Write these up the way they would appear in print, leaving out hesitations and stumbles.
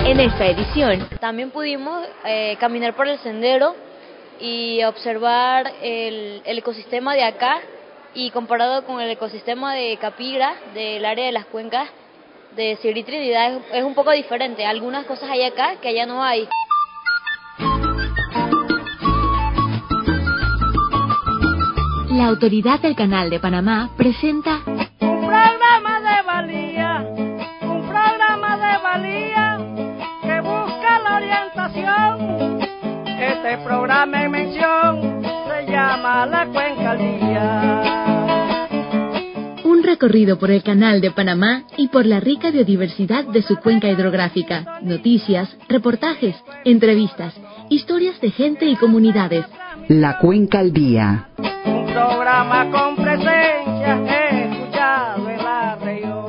En esta edición también pudimos caminar por el sendero y observar el ecosistema de acá, y comparado con el ecosistema de Capira, del área de las cuencas de Siri Trinidad, es un poco diferente. Algunas cosas hay acá que allá no hay. La autoridad del Canal de Panamá presenta un programa de valía que busca la orientación. Este programa en mención se llama La Cuenca al Día. un recorrido por el Canal de Panamá y por la rica biodiversidad de su cuenca hidrográfica. Noticias, reportajes, entrevistas, historias de gente y comunidades. La Cuenca al Día. Un programa con presencia escuchado en la región.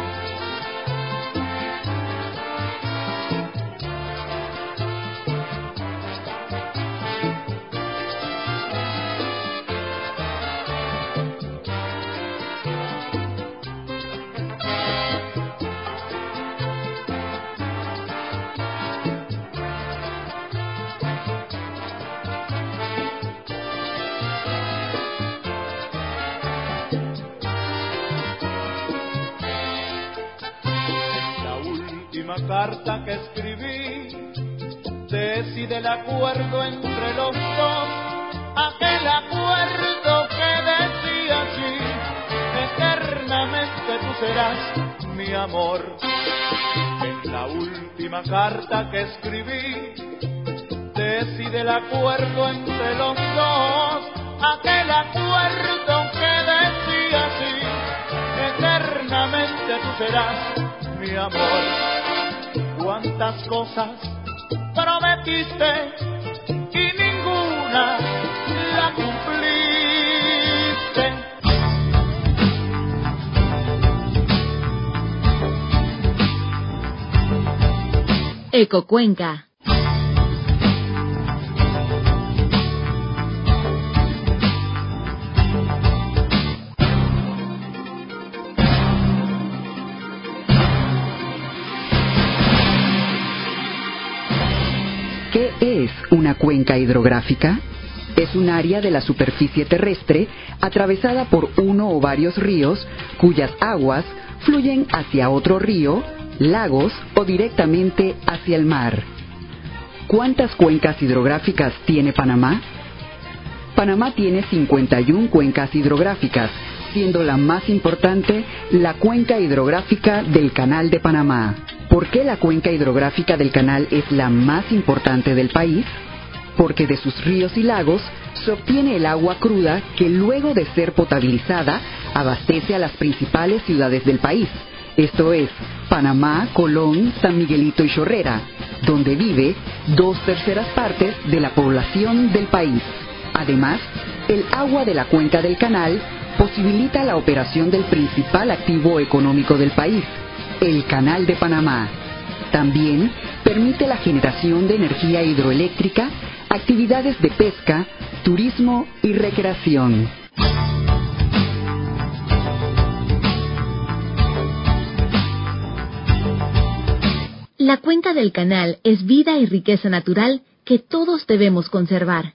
Carta que escribí decide el acuerdo entre los dos, aquel acuerdo que decía así: eternamente tú serás mi amor. En la última carta que escribí decide el acuerdo entre los dos, aquel acuerdo que decía así: eternamente tú serás mi amor. Cuántas cosas prometiste y ninguna la cumpliste. Ecocuenca. ¿Qué es una cuenca hidrográfica? Es un área de la superficie terrestre atravesada por uno o varios ríos cuyas aguas fluyen hacia otro río, lagos o directamente hacia el mar. ¿Cuántas cuencas hidrográficas tiene Panamá? Panamá tiene 51 cuencas hidrográficas, siendo la más importante la cuenca hidrográfica del Canal de Panamá. ¿Por qué la cuenca hidrográfica del canal es la más importante del país? Porque de sus ríos y lagos se obtiene el agua cruda que luego de ser potabilizada abastece a las principales ciudades del país. Esto es Panamá, Colón, San Miguelito y Chorrera, donde vive 2/3 partes de la población del país. Además, el agua de la cuenca del canal posibilita la operación del principal activo económico del país, el Canal de Panamá. También permite la generación de energía hidroeléctrica, actividades de pesca, turismo y recreación. La cuenca del canal es vida y riqueza natural que todos debemos conservar.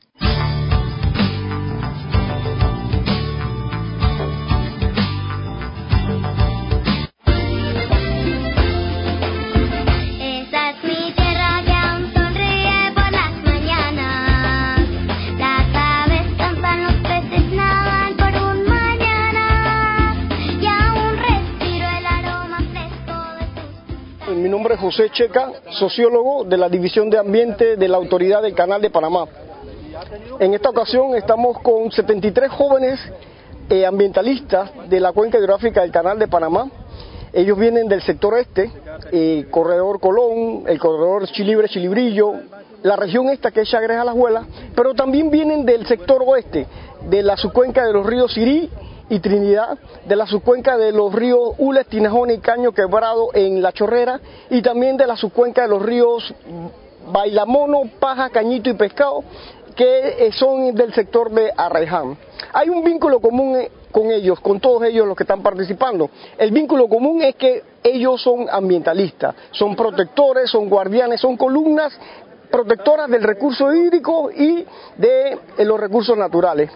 Mi nombre es José Checa, sociólogo de la División de Ambiente de la Autoridad del Canal de Panamá. En esta ocasión estamos con 73 jóvenes ambientalistas de la cuenca hidrográfica del Canal de Panamá. Ellos vienen del sector este, Corredor Colón, el Corredor Chilibrillo, la región esta que es Chagres Alajuela, pero también vienen del sector oeste, de la subcuenca de los ríos Sirí y Trinidad, de la subcuenca de los ríos Ules, Tinajona y Caño Quebrado en La Chorrera, y también de la subcuenca de los ríos Bailamono, Paja, Cañito y Pescado, que son del sector de Arraiján. Hay un vínculo común con ellos, con todos ellos los que están participando. El vínculo común es que ellos son ambientalistas, son protectores, son guardianes, son columnas protectoras del recurso hídrico y de los recursos naturales.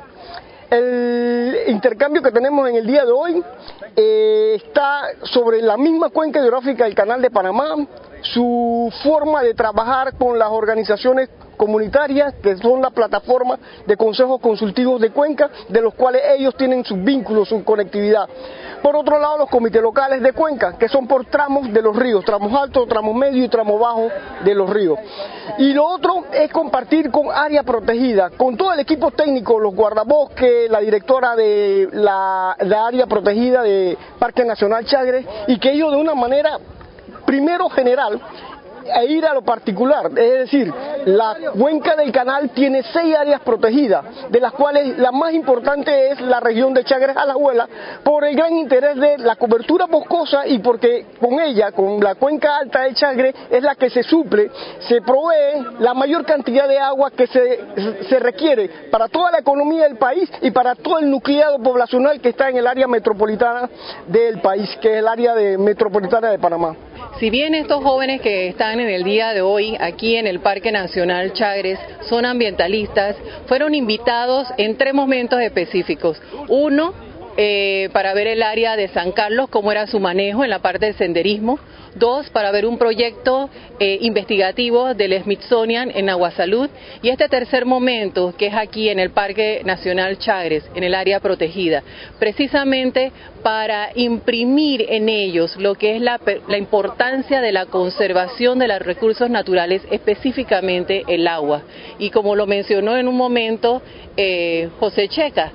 El intercambio que tenemos en el día de hoy está sobre la misma cuenca hidrográfica del Canal de Panamá, su forma de trabajar con las organizaciones comunitarias, que son la plataforma de consejos consultivos de cuenca, de los cuales ellos tienen sus vínculos, su conectividad. Por otro lado, los comités locales de cuenca, que son por tramos de los ríos, tramos altos, tramos medios y tramos bajos de los ríos. Y lo otro es compartir con área protegida, con todo el equipo técnico, los guardabosques, la directora de la área protegida de Parque Nacional Chagres, y que ellos de una manera primero general e ir a lo particular, es decir, la cuenca del canal tiene 6 áreas protegidas, de las cuales la más importante es la región de Chagres Alajuela, por el gran interés de la cobertura boscosa y porque con ella, con la cuenca alta de Chagres, es la que se suple, se provee la mayor cantidad de agua que se requiere para toda la economía del país y para todo el nucleado poblacional que está en el área metropolitana del país, que es el área metropolitana de Panamá. Si bien estos jóvenes que están en el día de hoy aquí en el Parque Nacional Chagres son ambientalistas, fueron invitados en 3 momentos específicos. Uno, para ver el área de San Carlos, cómo era su manejo en la parte de senderismo. 2, para ver un proyecto investigativo del Smithsonian en Aguasalud. Y este tercer momento, que es aquí en el Parque Nacional Chagres, en el área protegida, precisamente para imprimir en ellos lo que es la importancia de la conservación de los recursos naturales, específicamente el agua. Y como lo mencionó en un momento José Checa,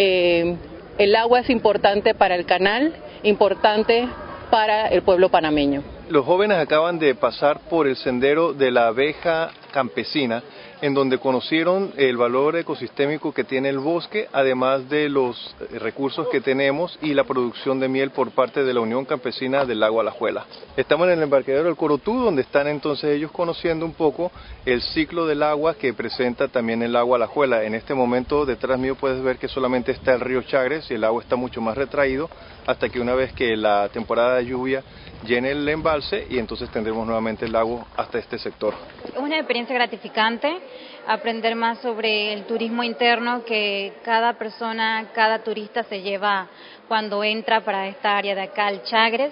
el agua es importante para el canal, importante para el pueblo panameño. Los jóvenes acaban de pasar por el sendero de la abeja campesina, en donde conocieron el valor ecosistémico que tiene el bosque, además de los recursos que tenemos y la producción de miel por parte de la Unión Campesina del Lago Alajuela. Estamos en el embarcadero del Corotú, donde están entonces ellos conociendo un poco el ciclo del agua que presenta también el lago Alajuela. En este momento detrás mío puedes ver que solamente está el río Chagres y el agua está mucho más retraído, hasta que una vez que la temporada de lluvia llene el embalse y entonces tendremos nuevamente el lago hasta este sector. Es una experiencia gratificante aprender más sobre el turismo interno que cada persona, cada turista se lleva cuando entra para esta área de acá, el Chagres,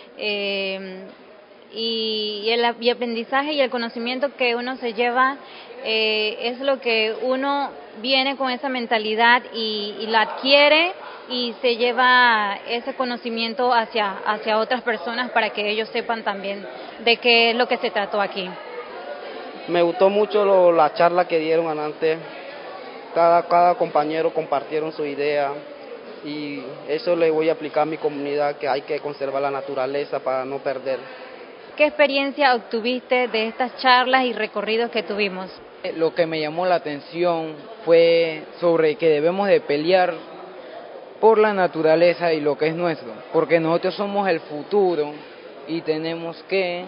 y el aprendizaje y el conocimiento que uno se lleva es lo que uno viene con esa mentalidad y la adquiere y se lleva ese conocimiento hacia otras personas para que ellos sepan también de qué es lo que se trató aquí. Me gustó mucho la charla que dieron antes, cada compañero compartieron su idea y eso le voy a aplicar a mi comunidad, que hay que conservar la naturaleza para no perder. ¿Qué experiencia obtuviste de estas charlas y recorridos que tuvimos? Lo que me llamó la atención fue sobre que debemos de pelear por la naturaleza y lo que es nuestro, porque nosotros somos el futuro y tenemos que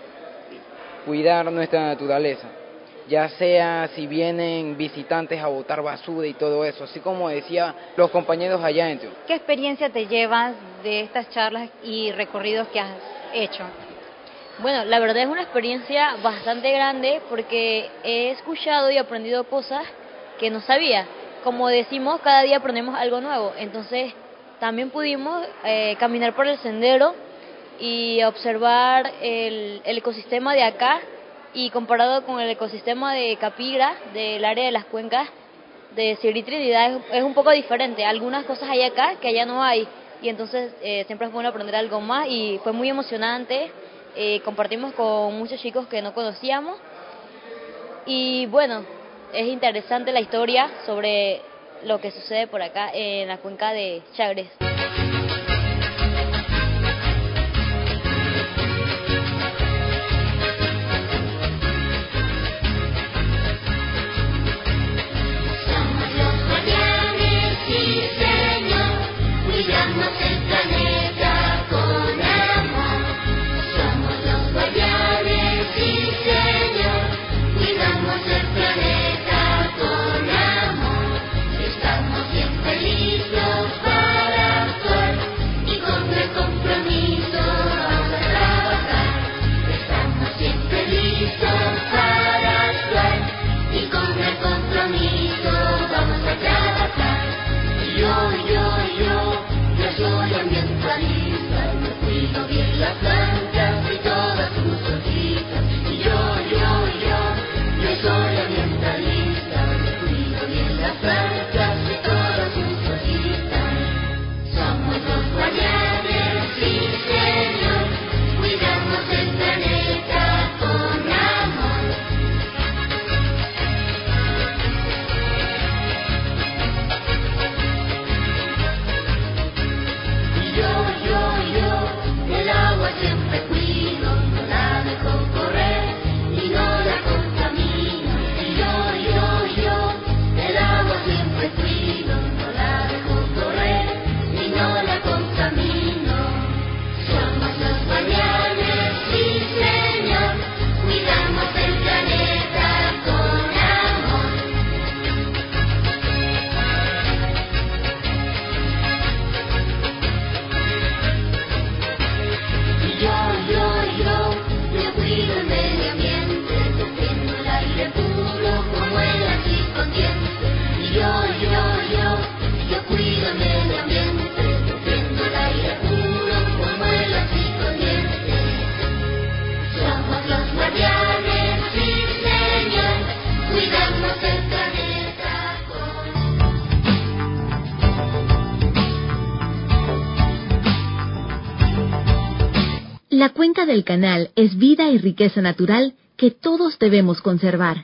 cuidar nuestra naturaleza, ya sea si vienen visitantes a botar basura y todo eso, así como decía los compañeros allá adentro. ¿Qué experiencia te llevas de estas charlas y recorridos que has hecho? Bueno, la verdad es una experiencia bastante grande porque he escuchado y aprendido cosas que no sabía. Como decimos, cada día aprendemos algo nuevo, entonces también pudimos caminar por el sendero y observar el ecosistema de acá y comparado con el ecosistema de Capigra, del área de las cuencas de Siri Trinidad, es un poco diferente. Algunas cosas hay acá que allá no hay y entonces siempre es bueno aprender algo más y fue muy emocionante. Compartimos con muchos chicos que no conocíamos y bueno, es interesante la historia sobre lo que sucede por acá en la cuenca de Chagres. Estamos bien felices para cuido bien las plantas y todas sus hojitas. Y yo soy ambientalista, cuido bien las plantas y todas sus hojitas. Somos los guardianes, sí señor, cuidamos el planeta con amor. Y yo, el agua siempre cuido, no la dejo correr y no la contamino. Y yo, el agua siempre cuido, no la dejo correr y no la contamino. Somos los guardianes, sí señor, cuidamos el planeta con amor. Y yo cuido el medio ambiente, defiendo el aire puro como el anticondiente. Y yo cuido el medio ambiente, defiendo el aire puro como el anticondiente. Somos los guardianes, sí señor, cuidamos el planeta con La cuenca del canal es vida y riqueza natural que todos debemos conservar.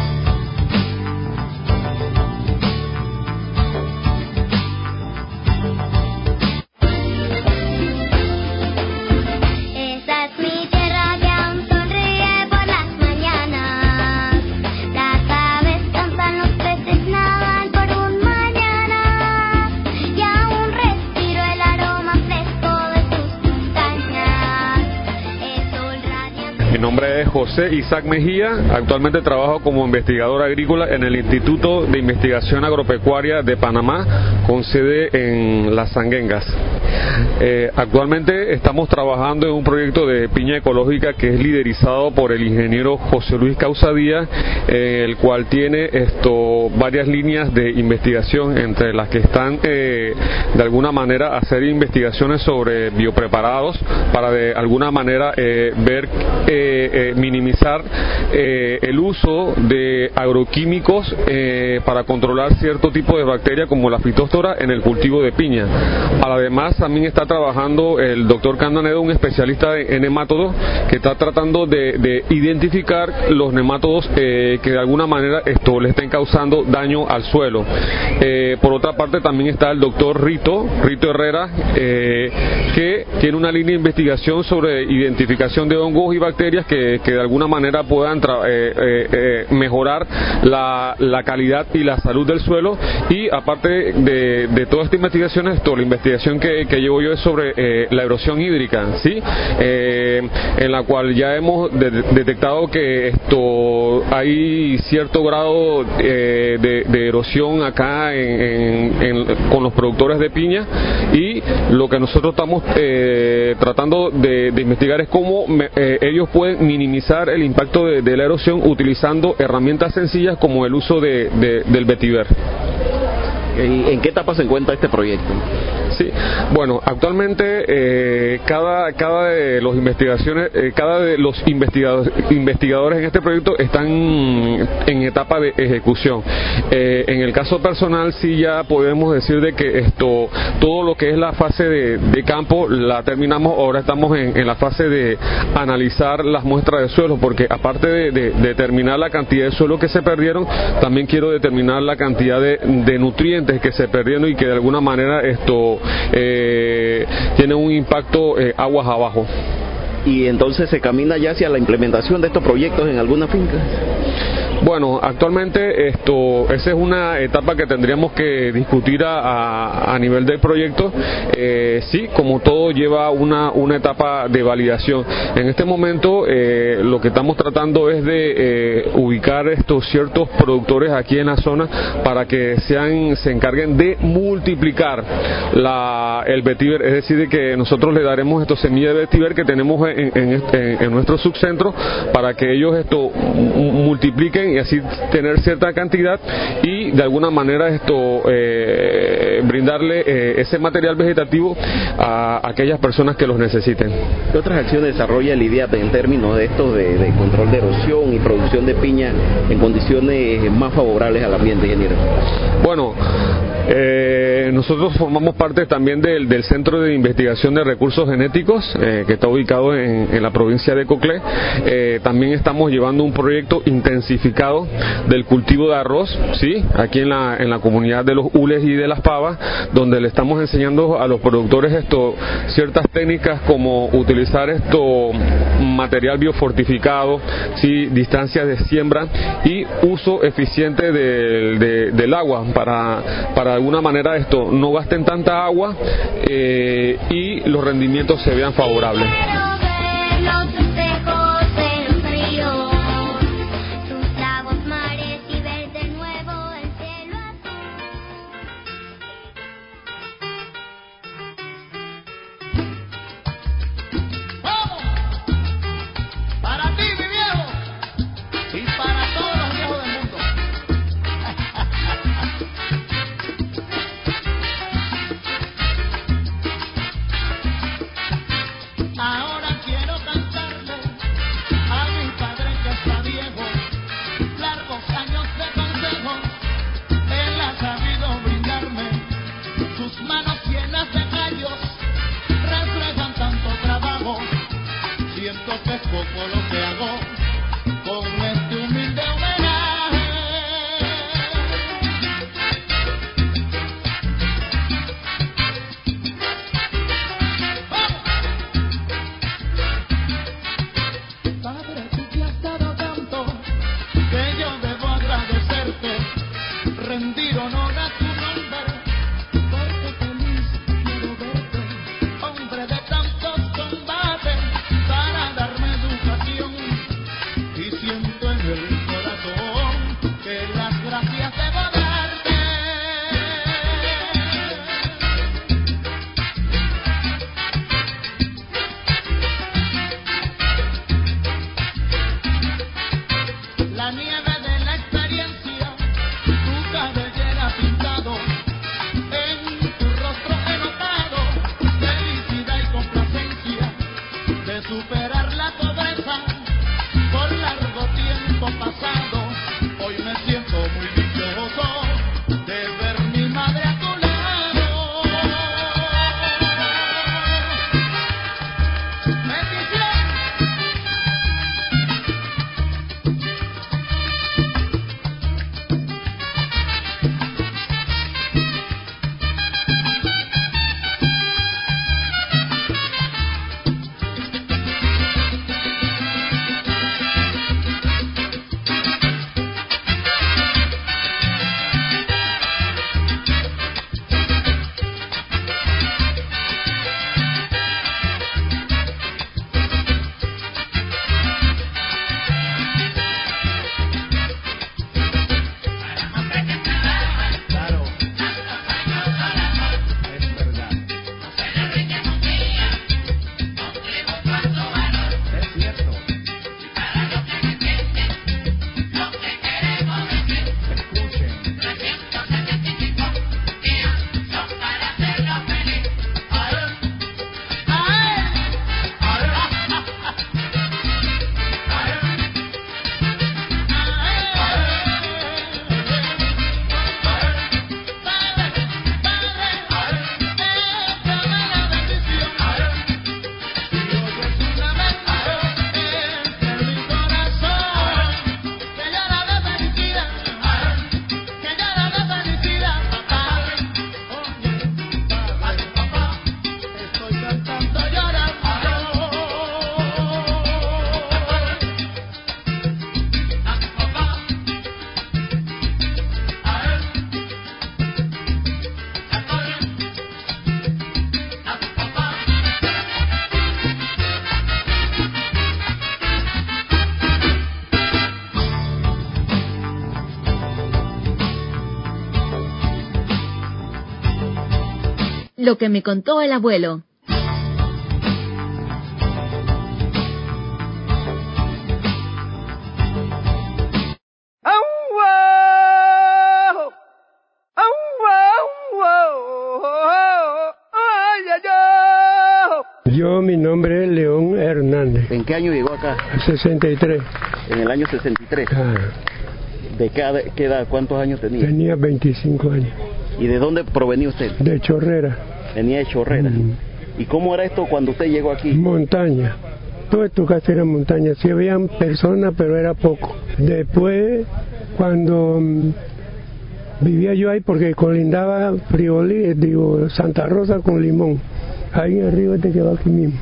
Esa es mi tierra que aún sonríe por las mañanas. Las aves cantan, los peces nadan por un mañana. Y aún respiro el aroma fresco de sus montañas. El sol radiante. Mi nombre es José Isaac Mejía, actualmente trabajo como investigador agrícola en el Instituto de Investigación Agropecuaria de Panamá, con sede en Las Sanguengas. Actualmente estamos trabajando en un proyecto de piña ecológica que es liderizado por el ingeniero José Luis Causadía, el cual tiene varias líneas de investigación, entre las que están de alguna manera hacer investigaciones sobre biopreparados para de alguna manera ver minimizar el uso de agroquímicos para controlar cierto tipo de bacterias como la fitóstora en el cultivo de piña. Además también está trabajando el doctor Candanedo, un especialista en nemátodos, que está tratando de identificar los nemátodos que de alguna manera le estén causando daño al suelo. Por otra parte también está el doctor Rito Herrera, que tiene una línea de investigación sobre identificación de hongos y bacterias que de alguna manera puedan mejorar la calidad y la salud del suelo. Y aparte de toda esta investigación, la investigación que llevo yo es sobre la erosión hídrica, ¿sí? En la cual ya hemos detectado que hay cierto grado de erosión acá con los productores de piña, y lo que nosotros estamos tratando de investigar es cómo ellos pueden minimizar el impacto de la erosión utilizando herramientas sencillas como el uso del vetiver. ¿En qué etapa se encuentra este proyecto? Sí, bueno, actualmente cada de los investigadores en este proyecto están en etapa de ejecución. En el caso personal sí ya podemos decir de que todo lo que es la fase de campo la terminamos. Ahora estamos en la fase de analizar las muestras de suelo, porque aparte de determinar la cantidad de suelo que se perdieron, también quiero determinar la cantidad de nutrientes que se perdieron y que de alguna manera tiene un impacto aguas abajo. Y entonces se camina ya hacia la implementación de estos proyectos en alguna finca. Bueno, actualmente esa es una etapa que tendríamos que discutir a nivel del proyecto. Sí, como todo lleva una etapa de validación. En este momento lo que estamos tratando es de ubicar ciertos productores aquí en la zona para que se encarguen de multiplicar el vetiver, es decir, de que nosotros le daremos semillas de vetiver que tenemos en nuestro subcentro para que ellos multipliquen necesiten y así tener cierta cantidad y de alguna manera brindarle ese material vegetativo a aquellas personas que los necesiten. ¿Qué otras acciones desarrolla el IDIAP en términos de esto de control de erosión y producción de piña en condiciones más favorables al ambiente, ingeniero? Bueno, nosotros formamos parte también del Centro de Investigación de Recursos Genéticos que está ubicado en la provincia de Coclé. También estamos llevando un proyecto intensificado del cultivo de arroz, ¿sí? Aquí en la comunidad de los Hules y de las Pavas, donde le estamos enseñando a los productores ciertas técnicas como utilizar material biofortificado, ¿sí? Distancias de siembra y uso eficiente del agua para de alguna manera no gasten tanta agua y los rendimientos se vean favorables. Lo que me contó el abuelo. José León Hernández. ¿En qué año llegó acá? 63. En el año 63. ¿De qué edad? ¿Cuántos años tenía? Tenía 25 años. ¿Y de dónde provenía usted? De Chorrera. Venía de Chorrera. ¿Y cómo era esto cuando usted llegó aquí? Montaña. Todo esto casi era montaña. Sí habían personas, pero era poco. Después, cuando vivía yo ahí, porque colindaba Santa Rosa con Limón. Ahí arriba te quedó aquí mismo.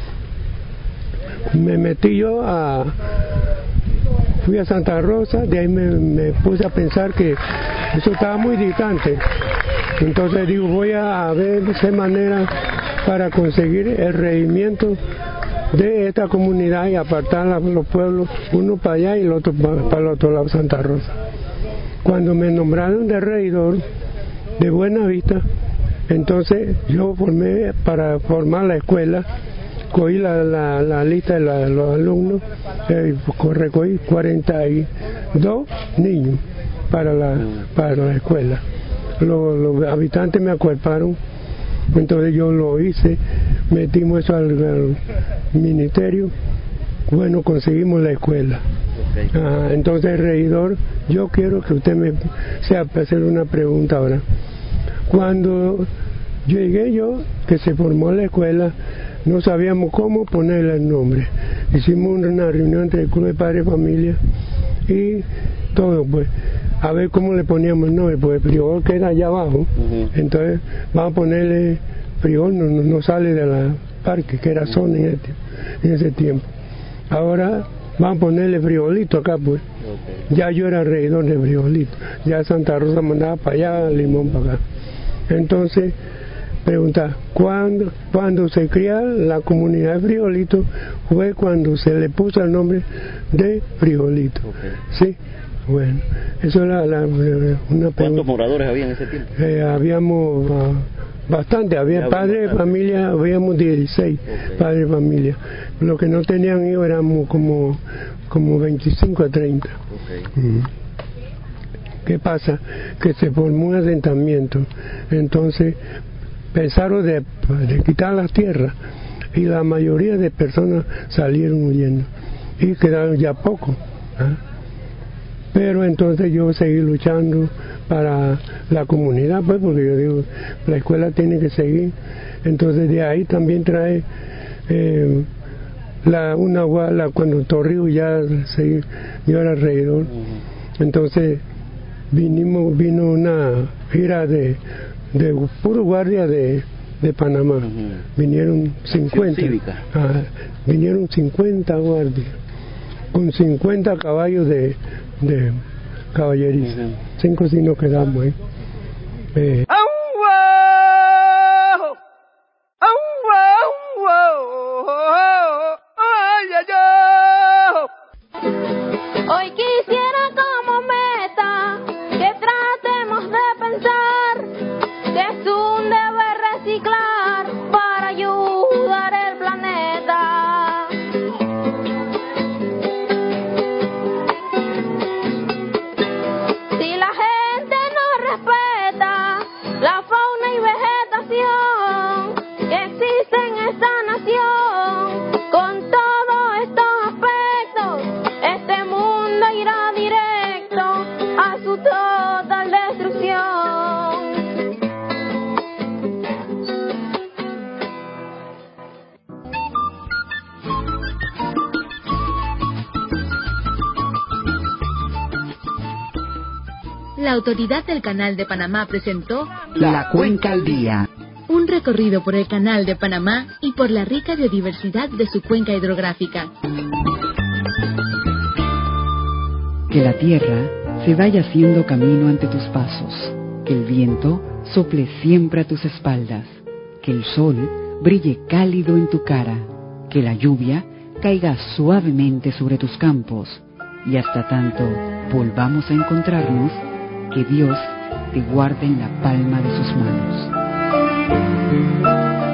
Me metí yo fui a Santa Rosa, de ahí me puse a pensar que eso estaba muy distante. Entonces digo, voy a ver de qué manera para conseguir el regimiento de esta comunidad y apartar los pueblos, uno para allá y el otro para el otro lado, Santa Rosa. Cuando me nombraron de regidor de Buenavista, entonces yo formé para formar la escuela, cogí la lista de los alumnos, recogí 42 niños para la escuela. Los habitantes me acuerparon, entonces yo lo hice, metimos eso al ministerio, bueno, conseguimos la escuela. Entonces, regidor, yo quiero que usted me sea hacer una pregunta ahora. Cuando llegué yo, que se formó la escuela, no sabíamos cómo ponerle el nombre. Hicimos una reunión entre el Club de Padres de Familia y todo, pues, a ver cómo le poníamos el nombre, pues el Friol queda allá abajo, entonces vamos a ponerle Friol, no sale de la parque, que era zona en ese tiempo. Ahora vamos a ponerle Friolito acá, pues. Ya yo era regidor de Friolito, ya Santa Rosa mandaba para allá, Limón para acá. Entonces, pregunta, ¿cuándo se cría la comunidad de Friolito? Fue cuando se le puso el nombre de Friolito. ¿Sí? Bueno, eso era una pregunta. ¿Cuántos moradores había en ese tiempo? Habíamos bastante, había padres de familia, habíamos 16 padres de familia. Los que no tenían hijos éramos como 25 a 30. ¿Qué pasa? Que se formó un asentamiento, entonces pensaron de quitar las tierras y la mayoría de personas salieron huyendo y quedaron ya pocos. Pero entonces yo seguí luchando para la comunidad, pues, porque yo digo, la escuela tiene que seguir. Entonces de ahí también trae cuando Torrijos yo era regidor. Entonces vino una gira de puro guardia de Panamá. Vinieron 50. Vinieron 50 guardias con 50 caballos de caballería. 5 sí nos quedamos ahí. Hoy quisiera como meta que tratemos de pensar que es un deber reciclar para ayudar el planeta. Si la gente no respeta la fauna y vegetación que existe en esta nación, con todos estos aspectos, este mundo irá directo a su total destrucción. La autoridad del Canal de Panamá presentó La Cuenca al Día. Un recorrido por el Canal de Panamá y por la rica biodiversidad de su cuenca hidrográfica. Que la tierra se vaya haciendo camino ante tus pasos, que el viento sople siempre a tus espaldas, que el sol brille cálido en tu cara, que la lluvia caiga suavemente sobre tus campos, y hasta tanto volvamos a encontrarnos, que Dios te guarde en la palma de sus manos.